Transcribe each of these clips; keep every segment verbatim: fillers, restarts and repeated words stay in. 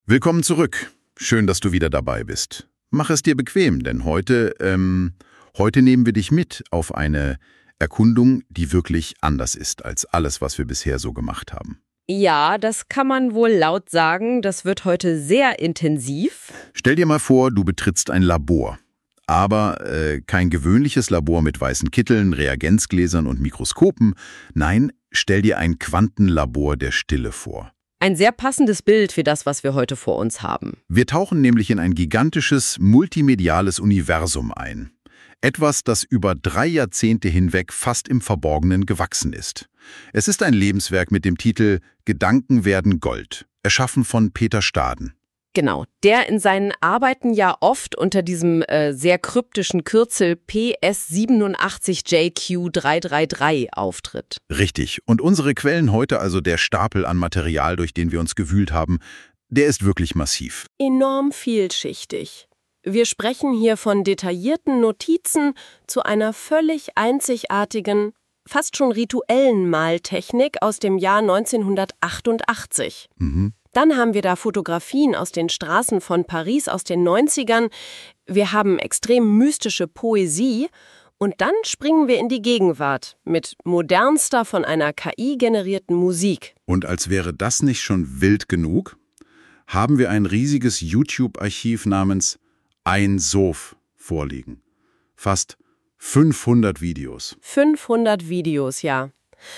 Willkommen zurück. Schön, dass du wieder dabei bist. Mach es dir bequem, denn heute, ähm, heute nehmen wir dich mit auf eine Erkundung, die wirklich anders ist als alles, was wir bisher so gemacht haben. Ja, das kann man wohl laut sagen. Das wird heute sehr intensiv. Stell dir mal vor, du betrittst ein Labor. Aber äh, kein gewöhnliches Labor mit weißen Kitteln, Reagenzgläsern und Mikroskopen. Nein, stell dir ein Quantenlabor der Stille vor. Ein sehr passendes Bild für das, was wir heute vor uns haben. Wir tauchen nämlich in ein gigantisches, multimediales Universum ein. Etwas, das über drei Jahrzehnte hinweg fast im Verborgenen gewachsen ist. Es ist ein Lebenswerk mit dem Titel »Gedanken werden Gold«, erschaffen von Peter Staden. Genau, der in seinen Arbeiten ja oft unter diesem äh, sehr kryptischen Kürzel P S siebenundachtzig J Q drei drei drei auftritt. Richtig. Und unsere Quellen heute, also der Stapel an Material, durch den wir uns gewühlt haben, der ist wirklich massiv. Enorm vielschichtig. Wir sprechen hier von detaillierten Notizen zu einer völlig einzigartigen, fast schon rituellen Maltechnik aus dem Jahr neunzehnhundertachtundachtzig. Mhm. Dann haben wir da Fotografien aus den Straßen von Paris aus den neunzigern. Wir haben extrem mystische Poesie. Und dann springen wir in die Gegenwart mit modernster von einer K I generierten Musik. Und als wäre das nicht schon wild genug, haben wir ein riesiges YouTube-Archiv namens Ein Sof vorliegen. Fast fünfhundert Videos. fünfhundert Videos, ja.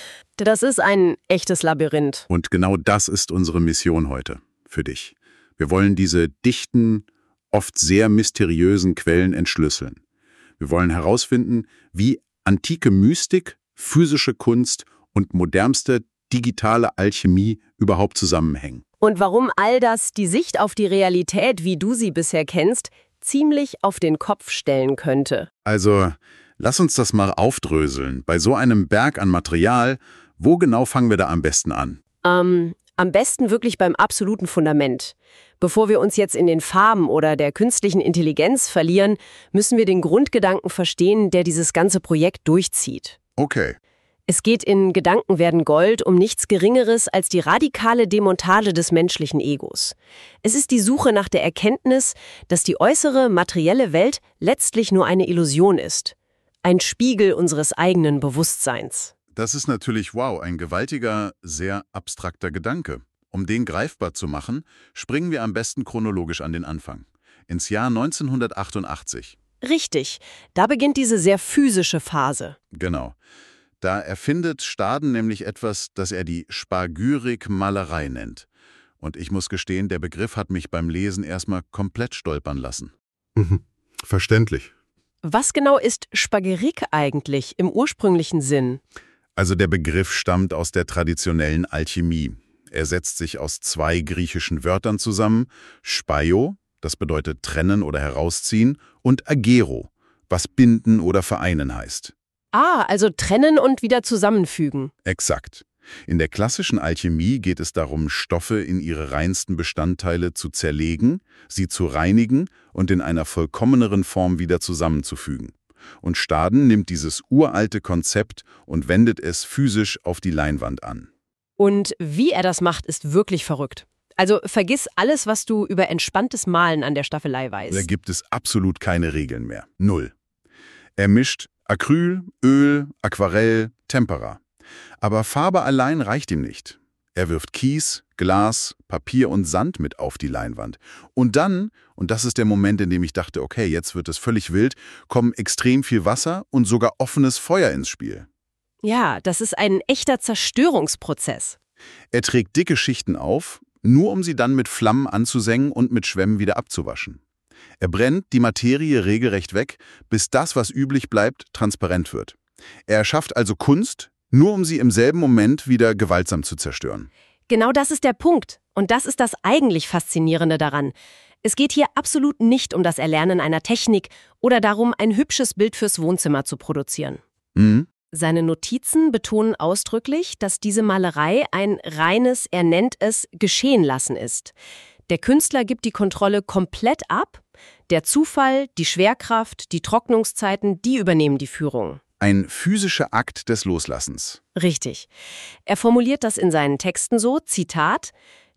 Das ist ein echtes Labyrinth. Und genau das ist unsere Mission heute für dich. Wir wollen diese dichten, oft sehr mysteriösen Quellen entschlüsseln. Wir wollen herausfinden, wie antike Mystik, physische Kunst und modernste digitale Alchemie überhaupt zusammenhängen. Und warum all das die Sicht auf die Realität, wie du sie bisher kennst, ziemlich auf den Kopf stellen könnte. Also, lass uns das mal aufdröseln. Bei so einem Berg an Material, wo genau fangen wir da am besten an? Ähm, am besten wirklich beim absoluten Fundament. Bevor wir uns jetzt in den Farben oder der künstlichen Intelligenz verlieren, müssen wir den Grundgedanken verstehen, der dieses ganze Projekt durchzieht. Okay. Es geht in Gedanken werden Gold um nichts Geringeres als die radikale Demontage des menschlichen Egos. Es ist die Suche nach der Erkenntnis, dass die äußere, materielle Welt letztlich nur eine Illusion ist. Ein Spiegel unseres eigenen Bewusstseins. Das ist natürlich, wow, ein gewaltiger, sehr abstrakter Gedanke. Um den greifbar zu machen, springen wir am besten chronologisch an den Anfang. Ins Jahr neunzehnhundertachtundachtzig. Richtig, da beginnt diese sehr physische Phase. Genau. Da erfindet Staden nämlich etwas, das er die Spagyrik-Malerei nennt. Und ich muss gestehen, der Begriff hat mich beim Lesen erstmal komplett stolpern lassen. Mhm. Verständlich. Was genau ist Spagyrik eigentlich im ursprünglichen Sinn? Also der Begriff stammt aus der traditionellen Alchemie. Er setzt sich aus zwei griechischen Wörtern zusammen, Spaio, das bedeutet trennen oder herausziehen, und agero, was binden oder vereinen heißt. Ah, also trennen und wieder zusammenfügen. Exakt. In der klassischen Alchemie geht es darum, Stoffe in ihre reinsten Bestandteile zu zerlegen, sie zu reinigen und in einer vollkommeneren Form wieder zusammenzufügen. Und Staden nimmt dieses uralte Konzept und wendet es physisch auf die Leinwand an. Und wie er das macht, ist wirklich verrückt. Also vergiss alles, was du über entspanntes Malen an der Staffelei weißt. Da gibt es absolut keine Regeln mehr. Null. Er mischt Acryl, Öl, Aquarell, Tempera. Aber Farbe allein reicht ihm nicht. Er wirft Kies, Glas, Papier und Sand mit auf die Leinwand. Und dann, und das ist der Moment, in dem ich dachte, okay, jetzt wird es völlig wild, kommen extrem viel Wasser und sogar offenes Feuer ins Spiel. Ja, das ist ein echter Zerstörungsprozess. Er trägt dicke Schichten auf, nur um sie dann mit Flammen anzusengen und mit Schwämmen wieder abzuwaschen. Er brennt die Materie regelrecht weg, bis das, was übrig bleibt, transparent wird. Er erschafft also Kunst, nur um sie im selben Moment wieder gewaltsam zu zerstören. Genau das ist der Punkt. Und das ist das eigentlich Faszinierende daran. Es geht hier absolut nicht um das Erlernen einer Technik oder darum, ein hübsches Bild fürs Wohnzimmer zu produzieren. Mhm. Seine Notizen betonen ausdrücklich, dass diese Malerei ein reines, er nennt es, Geschehen lassen ist. Der Künstler gibt die Kontrolle komplett ab. Der Zufall, die Schwerkraft, die Trocknungszeiten, die übernehmen die Führung. Ein physischer Akt des Loslassens. Richtig. Er formuliert das in seinen Texten so, Zitat,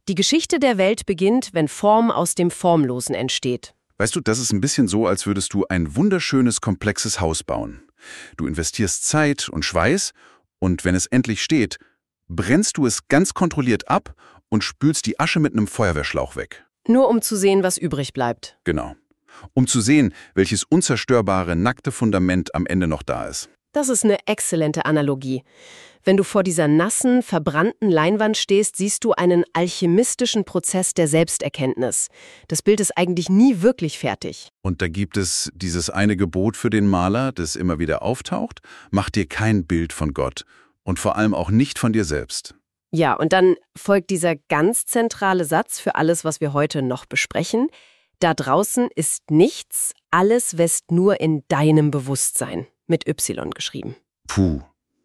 Die Geschichte der Welt beginnt, wenn Form aus dem Formlosen entsteht. Weißt du, das ist ein bisschen so, als würdest du ein wunderschönes, komplexes Haus bauen. Du investierst Zeit und Schweiß und wenn es endlich steht, brennst du es ganz kontrolliert ab und spülst die Asche mit einem Feuerwehrschlauch weg. Nur um zu sehen, was übrig bleibt. Genau. Um zu sehen, welches unzerstörbare, nackte Fundament am Ende noch da ist. Das ist eine exzellente Analogie. Wenn du vor dieser nassen, verbrannten Leinwand stehst, siehst du einen alchemistischen Prozess der Selbsterkenntnis. Das Bild ist eigentlich nie wirklich fertig. Und da gibt es dieses eine Gebot für den Maler, das immer wieder auftaucht: Mach dir kein Bild von Gott und vor allem auch nicht von dir selbst. Ja, und dann folgt dieser ganz zentrale Satz für alles, was wir heute noch besprechen. Da draußen ist nichts, alles wässt nur in deinem Bewusstsein. Mit Y geschrieben. Puh.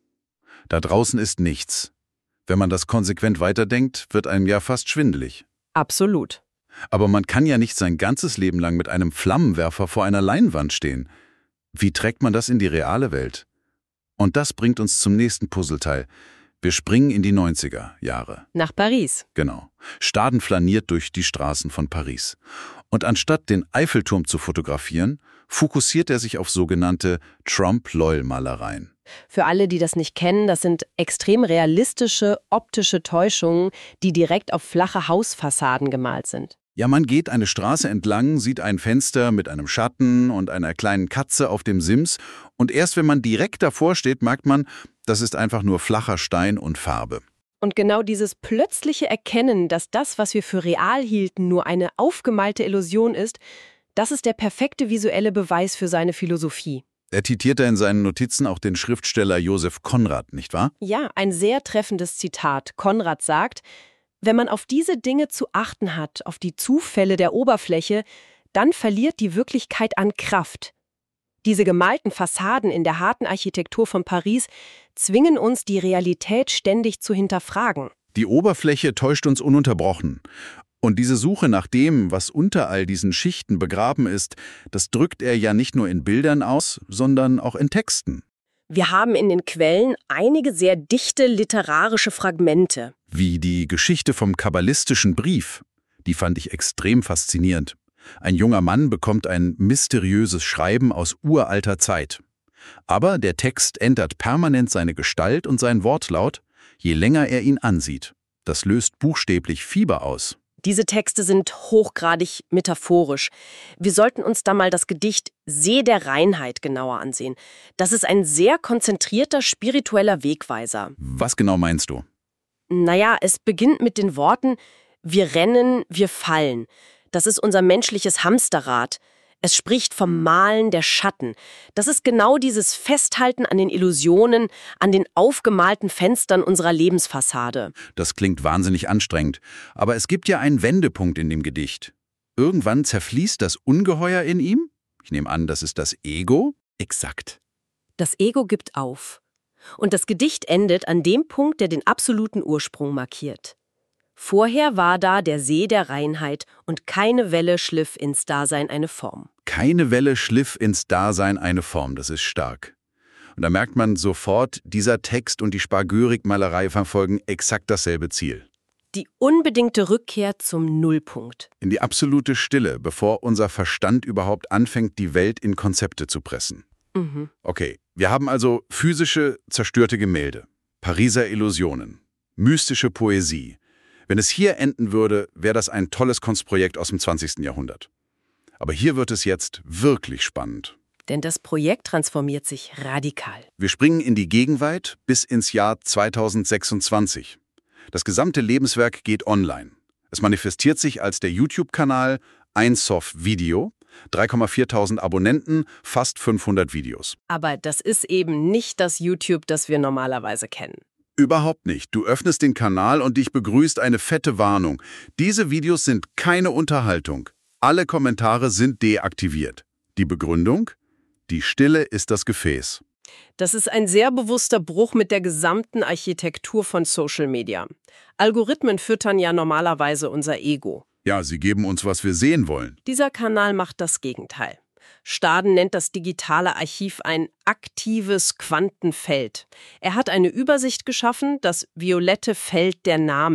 Da draußen ist nichts. Wenn man das konsequent weiterdenkt, wird einem ja fast schwindelig. Absolut. Aber man kann ja nicht sein ganzes Leben lang mit einem Flammenwerfer vor einer Leinwand stehen. Wie trägt man das in die reale Welt? Und das bringt uns zum nächsten Puzzleteil. Wir springen in die neunziger Jahre. Nach Paris. Genau. Staden flaniert durch die Straßen von Paris. Und anstatt den Eiffelturm zu fotografieren, fokussiert er sich auf sogenannte Trompe-l'œil-Malereien. Für alle, die das nicht kennen, das sind extrem realistische, optische Täuschungen, die direkt auf flache Hausfassaden gemalt sind. Ja, man geht eine Straße entlang, sieht ein Fenster mit einem Schatten und einer kleinen Katze auf dem Sims und erst wenn man direkt davor steht, merkt man, das ist einfach nur flacher Stein und Farbe. Und genau dieses plötzliche Erkennen, dass das, was wir für real hielten, nur eine aufgemalte Illusion ist, das ist der perfekte visuelle Beweis für seine Philosophie. Er zitiert in seinen Notizen auch den Schriftsteller Josef Konrad, nicht wahr? Ja, ein sehr treffendes Zitat. Konrad sagt: Wenn man auf diese Dinge zu achten hat, auf die Zufälle der Oberfläche, dann verliert die Wirklichkeit an Kraft. Diese gemalten Fassaden in der harten Architektur von Paris zwingen uns, die Realität ständig zu hinterfragen. Die Oberfläche täuscht uns ununterbrochen. Und diese Suche nach dem, was unter all diesen Schichten begraben ist, das drückt er ja nicht nur in Bildern aus, sondern auch in Texten. Wir haben in den Quellen einige sehr dichte literarische Fragmente. Wie die Geschichte vom kabbalistischen Brief. Die fand ich extrem faszinierend. Ein junger Mann bekommt ein mysteriöses Schreiben aus uralter Zeit. Aber der Text ändert permanent seine Gestalt und sein Wortlaut, je länger er ihn ansieht. Das löst buchstäblich Fieber aus. Diese Texte sind hochgradig metaphorisch. Wir sollten uns da mal das Gedicht See der Reinheit genauer ansehen. Das ist ein sehr konzentrierter spiritueller Wegweiser. Was genau meinst du? Naja, es beginnt mit den Worten: Wir rennen, wir fallen. Das ist unser menschliches Hamsterrad. Es spricht vom Malen der Schatten. Das ist genau dieses Festhalten an den Illusionen, an den aufgemalten Fenstern unserer Lebensfassade. Das klingt wahnsinnig anstrengend. Aber es gibt ja einen Wendepunkt in dem Gedicht. Irgendwann zerfließt das Ungeheuer in ihm? Ich nehme an, das ist das Ego? Exakt. Das Ego gibt auf. Und das Gedicht endet an dem Punkt, der den absoluten Ursprung markiert. Vorher war da der See der Reinheit und keine Welle schliff ins Dasein eine Form. Keine Welle schliff ins Dasein eine Form, das ist stark. Und da merkt man sofort, dieser Text und die Spargörig-Malerei verfolgen exakt dasselbe Ziel. Die unbedingte Rückkehr zum Nullpunkt. In die absolute Stille, bevor unser Verstand überhaupt anfängt, die Welt in Konzepte zu pressen. Mhm. Okay, wir haben also physische, zerstörte Gemälde, Pariser Illusionen, mystische Poesie. Wenn es hier enden würde, wäre das ein tolles Kunstprojekt aus dem zwanzigsten Jahrhundert. Aber hier wird es jetzt wirklich spannend. Denn das Projekt transformiert sich radikal. Wir springen in die Gegenwart bis ins Jahr zweitausendsechsundzwanzig. Das gesamte Lebenswerk geht online. Es manifestiert sich als der YouTube-Kanal Einsof Video, drei Komma vier Tausend Abonnenten, fast fünfhundert Videos. Aber das ist eben nicht das YouTube, das wir normalerweise kennen. Überhaupt nicht. Du öffnest den Kanal und dich begrüßt eine fette Warnung. Diese Videos sind keine Unterhaltung. Alle Kommentare sind deaktiviert. Die Begründung? Die Stille ist das Gefäß. Das ist ein sehr bewusster Bruch mit der gesamten Architektur von Social Media. Algorithmen füttern ja normalerweise unser Ego. Ja, sie geben uns, was wir sehen wollen. Dieser Kanal macht das Gegenteil. Staden nennt das digitale Archiv ein aktives Quantenfeld. Er hat eine Übersicht geschaffen, das violette Feld der Namen.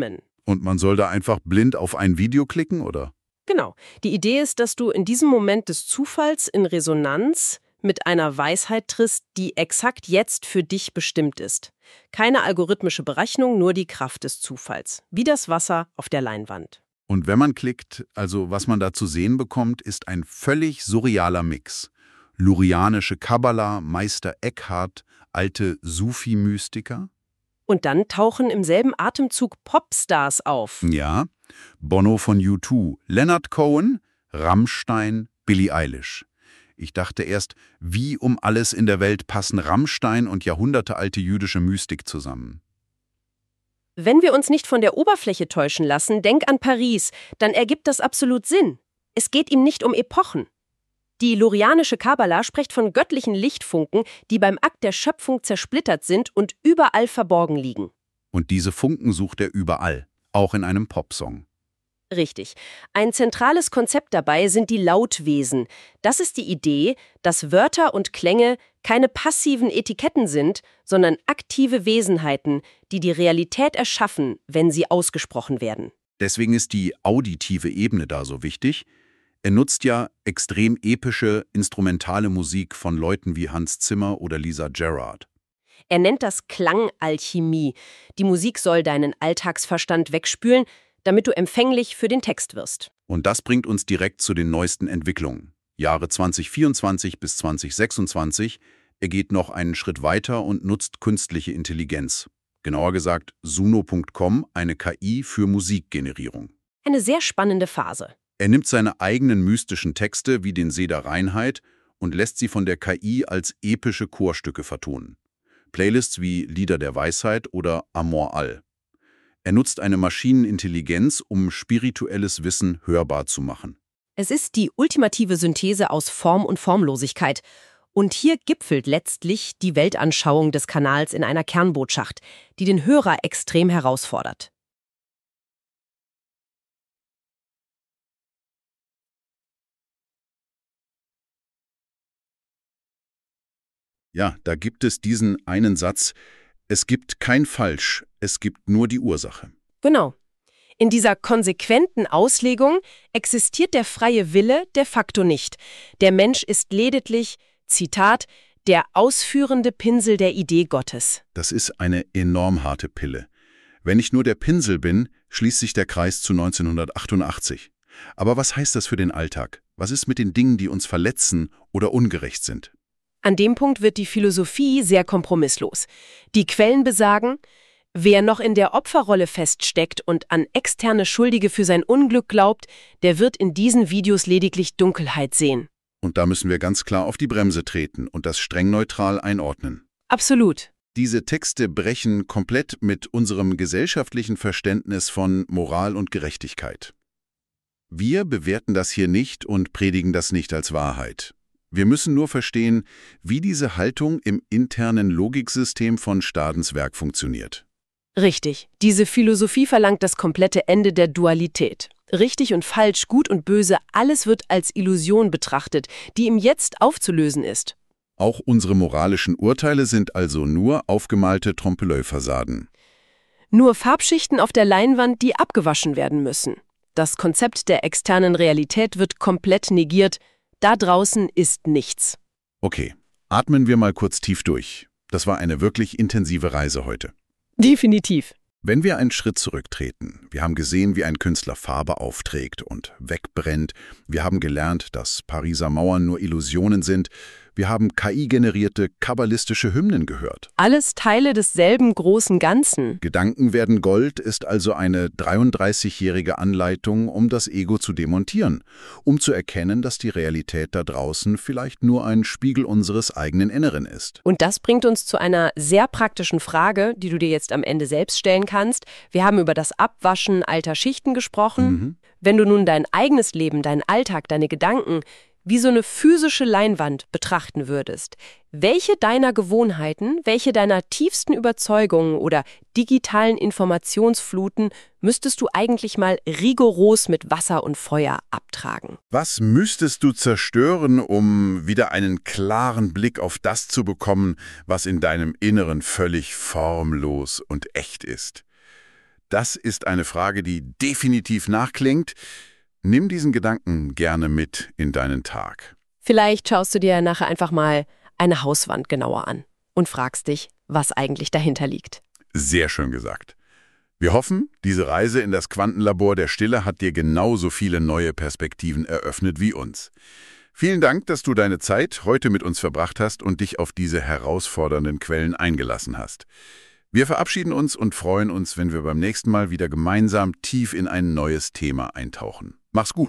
Und man soll da einfach blind auf ein Video klicken, oder? Genau. Die Idee ist, dass du in diesem Moment des Zufalls in Resonanz mit einer Weisheit triffst, die exakt jetzt für dich bestimmt ist. Keine algorithmische Berechnung, nur die Kraft des Zufalls. Wie das Wasser auf der Leinwand. Und wenn man klickt, also was man da zu sehen bekommt, ist ein völlig surrealer Mix. Lurianische Kabbala, Meister Eckhart, alte Sufi-Mystiker. Und dann tauchen im selben Atemzug Popstars auf. Ja, Bono von U zwei, Leonard Cohen, Rammstein, Billie Eilish. Ich dachte erst, wie um alles in der Welt passen Rammstein und jahrhundertealte jüdische Mystik zusammen. Wenn wir uns nicht von der Oberfläche täuschen lassen, denk an Paris, dann ergibt das absolut Sinn. Es geht ihm nicht um Epochen. Die lurianische Kabbala spricht von göttlichen Lichtfunken, die beim Akt der Schöpfung zersplittert sind und überall verborgen liegen. Und diese Funken sucht er überall, auch in einem Popsong. Richtig. Ein zentrales Konzept dabei sind die Lautwesen. Das ist die Idee, dass Wörter und Klänge keine passiven Etiketten sind, sondern aktive Wesenheiten, die die Realität erschaffen, wenn sie ausgesprochen werden. Deswegen ist die auditive Ebene da so wichtig. Er nutzt ja extrem epische, instrumentale Musik von Leuten wie Hans Zimmer oder Lisa Gerrard. Er nennt das Klangalchemie. Die Musik soll deinen Alltagsverstand wegspülen, damit du empfänglich für den Text wirst. Und das bringt uns direkt zu den neuesten Entwicklungen. Jahre zwanzig vierundzwanzig bis zwanzig sechsundzwanzig, er geht noch einen Schritt weiter und nutzt künstliche Intelligenz. Genauer gesagt Suno Punkt com, eine K I für Musikgenerierung. Eine sehr spannende Phase. Er nimmt seine eigenen mystischen Texte wie den See der Reinheit und lässt sie von der K I als epische Chorstücke vertonen. Playlists wie Lieder der Weisheit oder Amor All. Er nutzt eine Maschinenintelligenz, um spirituelles Wissen hörbar zu machen. Es ist die ultimative Synthese aus Form und Formlosigkeit. Und hier gipfelt letztlich die Weltanschauung des Kanals in einer Kernbotschaft, die den Hörer extrem herausfordert. Ja, da gibt es diesen einen Satz: Es gibt kein Falsch, es gibt nur die Ursache. Genau. In dieser konsequenten Auslegung existiert der freie Wille de facto nicht. Der Mensch ist lediglich, Zitat, der ausführende Pinsel der Idee Gottes. Das ist eine enorm harte Pille. Wenn ich nur der Pinsel bin, schließt sich der Kreis zu neunzehnhundertachtundachtzig. Aber was heißt das für den Alltag? Was ist mit den Dingen, die uns verletzen oder ungerecht sind? An dem Punkt wird die Philosophie sehr kompromisslos. Die Quellen besagen, wer noch in der Opferrolle feststeckt und an externe Schuldige für sein Unglück glaubt, der wird in diesen Videos lediglich Dunkelheit sehen. Und da müssen wir ganz klar auf die Bremse treten und das streng neutral einordnen. Absolut. Diese Texte brechen komplett mit unserem gesellschaftlichen Verständnis von Moral und Gerechtigkeit. Wir bewerten das hier nicht und predigen das nicht als Wahrheit. Wir müssen nur verstehen, wie diese Haltung im internen Logiksystem von Stadens Werk funktioniert. Richtig. Diese Philosophie verlangt das komplette Ende der Dualität. Richtig und falsch, gut und böse, alles wird als Illusion betrachtet, die im Jetzt aufzulösen ist. Auch unsere moralischen Urteile sind also nur aufgemalte Trompe-l'œil-Fassaden. Nur Farbschichten auf der Leinwand, die abgewaschen werden müssen. Das Konzept der externen Realität wird komplett negiert. Da draußen ist nichts. Okay, atmen wir mal kurz tief durch. Das war eine wirklich intensive Reise heute. Definitiv. Wenn wir einen Schritt zurücktreten, wir haben gesehen, wie ein Künstler Farbe aufträgt und wegbrennt. Wir haben gelernt, dass Pariser Mauern nur Illusionen sind. Wir haben K I-generierte kabbalistische Hymnen gehört. Alles Teile desselben großen Ganzen. Gedanken werden Gold ist also eine dreiunddreißigjährige Anleitung, um das Ego zu demontieren, um zu erkennen, dass die Realität da draußen vielleicht nur ein Spiegel unseres eigenen Inneren ist. Und das bringt uns zu einer sehr praktischen Frage, die du dir jetzt am Ende selbst stellen kannst. Wir haben über das Abwaschen alter Schichten gesprochen. Mhm. Wenn du nun dein eigenes Leben, deinen Alltag, deine Gedanken wie so eine physische Leinwand betrachten würdest, welche deiner Gewohnheiten, welche deiner tiefsten Überzeugungen oder digitalen Informationsfluten müsstest du eigentlich mal rigoros mit Wasser und Feuer abtragen? Was müsstest du zerstören, um wieder einen klaren Blick auf das zu bekommen, was in deinem Inneren völlig formlos und echt ist? Das ist eine Frage, die definitiv nachklingt. Nimm diesen Gedanken gerne mit in deinen Tag. Vielleicht schaust du dir nachher einfach mal eine Hauswand genauer an und fragst dich, was eigentlich dahinter liegt. Sehr schön gesagt. Wir hoffen, diese Reise in das Quantenlabor der Stille hat dir genauso viele neue Perspektiven eröffnet wie uns. Vielen Dank, dass du deine Zeit heute mit uns verbracht hast und dich auf diese herausfordernden Quellen eingelassen hast. Wir verabschieden uns und freuen uns, wenn wir beim nächsten Mal wieder gemeinsam tief in ein neues Thema eintauchen. Mach's gut!